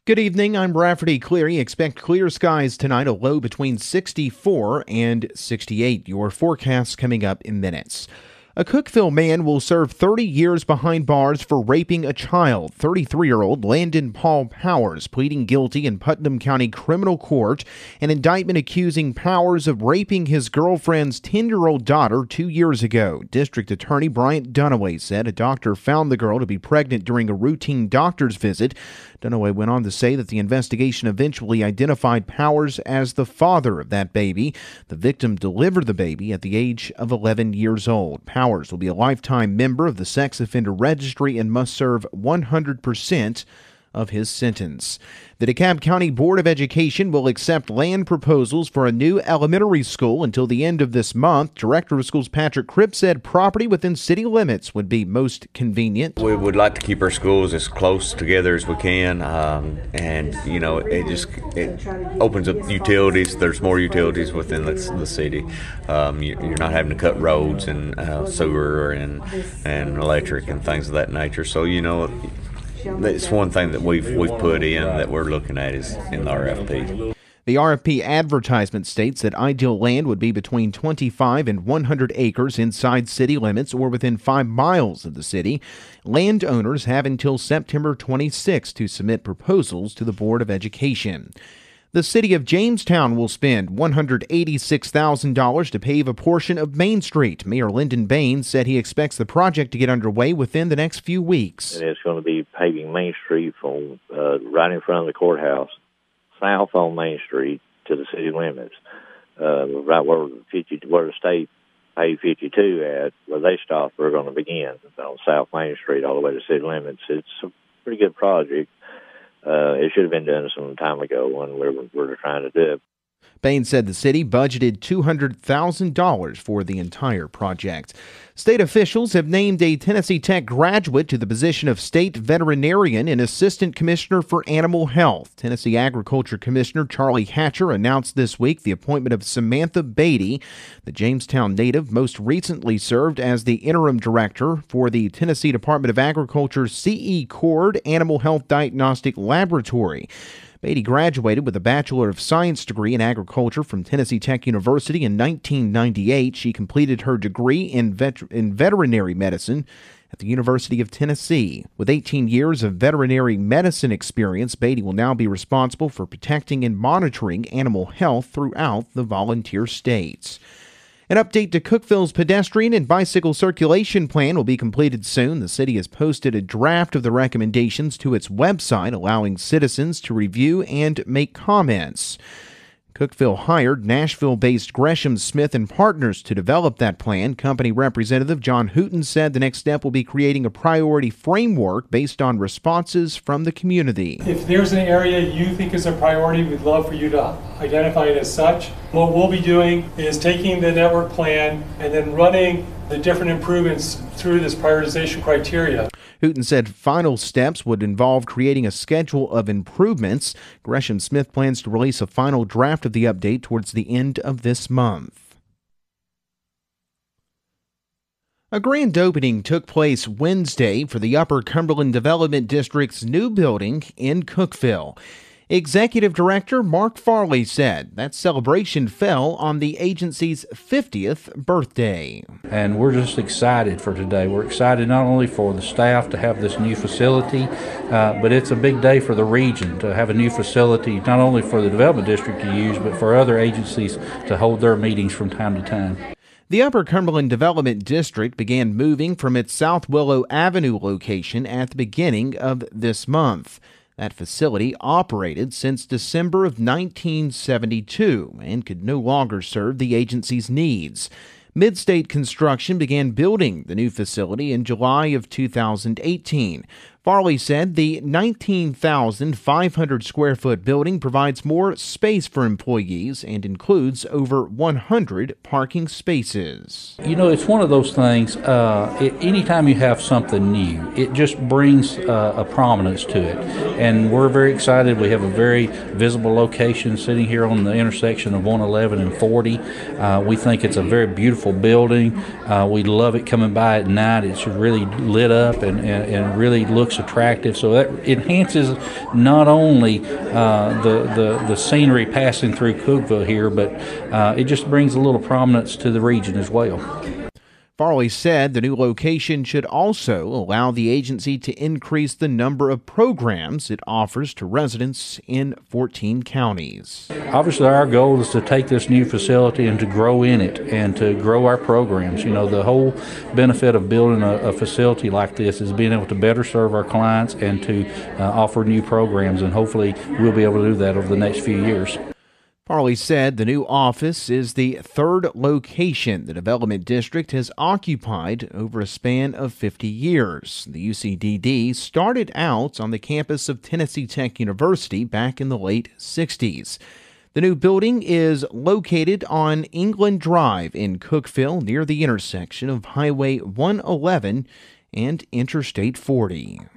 Good evening, I'm Rafferty Cleary. Expect clear skies tonight, a low between 64 and 68. Your forecast coming up in minutes. A Cookeville man will serve 30 years behind bars for raping a child. 33-year-old Landon Paul Powers pleading guilty in Putnam County Criminal Court. An indictment accusing Powers of raping his girlfriend's 10-year-old daughter 2 years ago. District Attorney Bryant Dunaway said a doctor found the girl to be pregnant during a routine doctor's visit. Dunaway went on to say that the investigation eventually identified Powers as the father of that baby. The victim delivered the baby at the age of 11 years old. Powers will be a lifetime member of the sex offender registry and must serve 100% of his sentence. The DeKalb County Board of Education will accept land proposals for a new elementary school until the end of this month. Director of Schools Patrick Kripp said property within city limits would be most convenient. We would like to keep our schools as close together as we can, and it opens up utilities. There's more utilities within the city. You're not having to cut roads and sewer and electric and things of that nature. So it's one thing that we've put in that we're looking at is in the RFP. The RFP advertisement states that ideal land would be between 25 and 100 acres inside city limits or within 5 miles of the city. Landowners have until September 26 to submit proposals to the Board of Education. The city of Jamestown will spend $186,000 to pave a portion of Main Street. Mayor Lyndon Baines said he expects the project to get underway within the next few weeks. And it's going to be paving Main Street from right in front of the courthouse, south on Main Street to the city limits, right where the state paved 52 at, where they stopped. We're going to begin on South Main Street all the way to city limits. It's a pretty good project. It should have been done some time ago when we were trying to do it. Baines said the city budgeted $200,000 for the entire project. State officials have named a Tennessee Tech graduate to the position of state veterinarian and assistant commissioner for animal health. Tennessee Agriculture Commissioner Charlie Hatcher announced this week the appointment of Samantha Beatty. The Jamestown native most recently served as the interim director for the Tennessee Department of Agriculture CE Cord Animal Health Diagnostic Laboratory. Beatty graduated with a Bachelor of Science degree in agriculture from Tennessee Tech University in 1998. She completed her degree in veterinary medicine at the University of Tennessee. With 18 years of veterinary medicine experience, Beatty will now be responsible for protecting and monitoring animal health throughout the volunteer states. An update to Cookeville's pedestrian and bicycle circulation plan will be completed soon. The city has posted a draft of the recommendations to its website, allowing citizens to review and make comments. Cookeville hired Nashville-based Gresham Smith and Partners to develop that plan. Company representative John Hooten said the next step will be creating a priority framework based on responses from the community. If there's an area you think is a priority, we'd love for you to identify it as such. What we'll be doing is taking the network plan and then running the different improvements through this prioritization criteria. Hooten said final steps would involve creating a schedule of improvements. Gresham Smith plans to release a final draft of the update towards the end of this month. A grand opening took place Wednesday for the Upper Cumberland Development District's new building in Cookeville. Executive Director Mark Farley said that celebration fell on the agency's 50th birthday. And we're just excited for today. We're excited not only for the staff to have this new facility, but it's a big day for the region to have a new facility, not only for the Development District to use, but for other agencies to hold their meetings from time to time. The Upper Cumberland Development District began moving from its South Willow Avenue location at the beginning of this month. That facility operated since December of 1972 and could no longer serve the agency's needs. Midstate Construction began building the new facility in July of 2018. Farley said the 19,500 square foot building provides more space for employees and includes over 100 parking spaces. You know, it's one of those things, anytime you have something new, it just brings a prominence to it. And we're very excited. We have a very visible location sitting here on the intersection of 111 and 40. We think it's a very beautiful building. We love it coming by at night. It's really lit up and really looks looks attractive. So that enhances not only the scenery passing through Cookeville here, but it just brings a little prominence to the region as well. Farley said the new location should also allow the agency to increase the number of programs it offers to residents in 14 counties. Obviously, our goal is to take this new facility and to grow in it and to grow our programs. You know, the whole benefit of building a facility like this is being able to better serve our clients and to offer new programs, and hopefully we'll be able to do that over the next few years. Farley said the new office is the third location the development district has occupied over a span of 50 years. The UCDD started out on the campus of Tennessee Tech University back in the late 60s. The new building is located on England Drive in Cookeville near the intersection of Highway 111 and Interstate 40.